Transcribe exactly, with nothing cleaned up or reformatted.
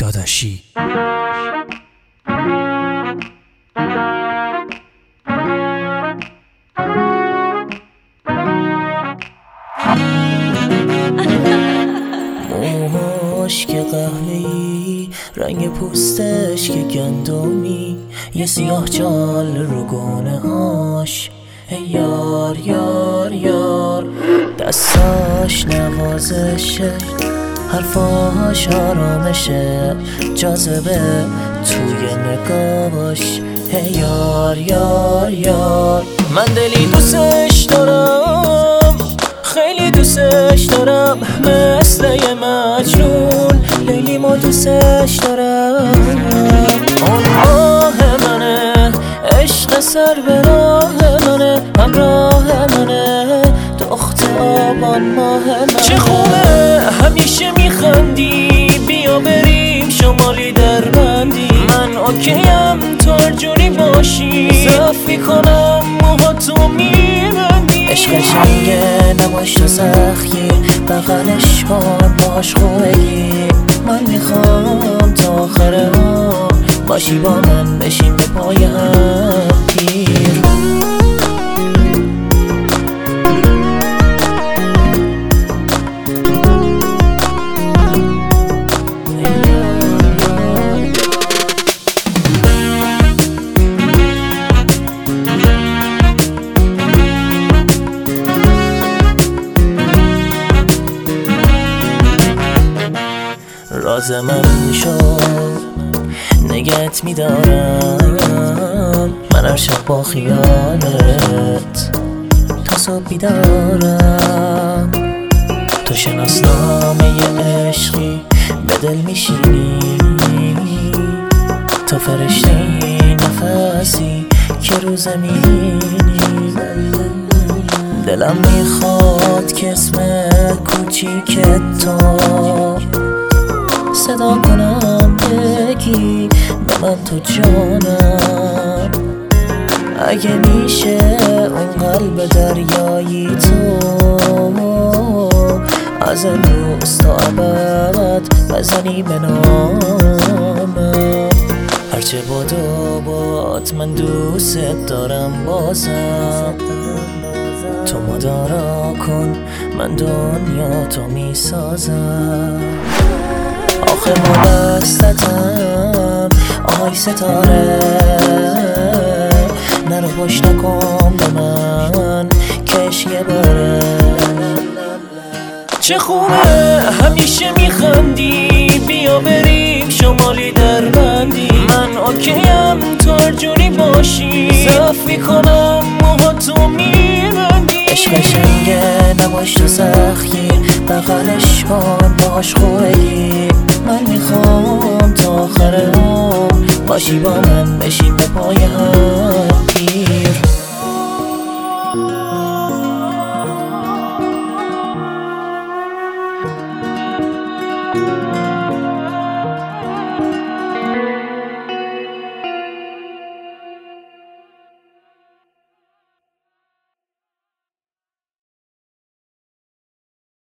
داداشی. موهاش که قهوه‌ای، رنگ پوستش که گندمی، یه سیاه جال رو گونه هاش. یار یار یار، دستاش نوازشه، حرفاش آرامشه، جاذبه توی نگاهش. یار یار یار، من دلی دوستش دارم، خیلی دوستش دارم، مثل یه مجنون لیلی ما دوستش دارم. اون راه منه، عشق سر به راه منه، همراه منه، دخت آبان ماه منه. چه خوبه همیشه میخندی، بیا بریم شمالی در بندی، من اوکیم تو هر جوری باشی، صفی کنم موها تو میبندی. عشق قشنگه نباش تو سخیه، بغلش کن باش خوبگی، من میخوام تا آخر ها باشی با من، بشیم به پای هم پیر. راز من شد نگهت میدارم، من هر شب با خیالت تا صبح بیدارم. تو شناسنامه عشقی به دل میشینی، تو فرشته نفسی که رو زمینی. دلم میخواد که اسم کوچیک تو صدا کنم، بگی به من تو جانم. اگه میشه اون قلب دریایی تو از امروز تا ابد بزنی به نامم. هرچه باد و باد من دوست دارم بازم، تو مدارا کن من دنیا تو میسازم. آخه ما بستتم آهای ستاره، نرو باش نکن به من کش یه باره. چه خوبه همیشه میخندی، بیا بریم شمالی در بندی، من اوکیم تو هر جوری باشی، صفی کنم موها تو میبندی. عشق قشنگه نباش تو سخیه، بغلش کن باش خوبگی، من میخوام تا آخر عمر باشی با من، بشیم به پای هم پیر.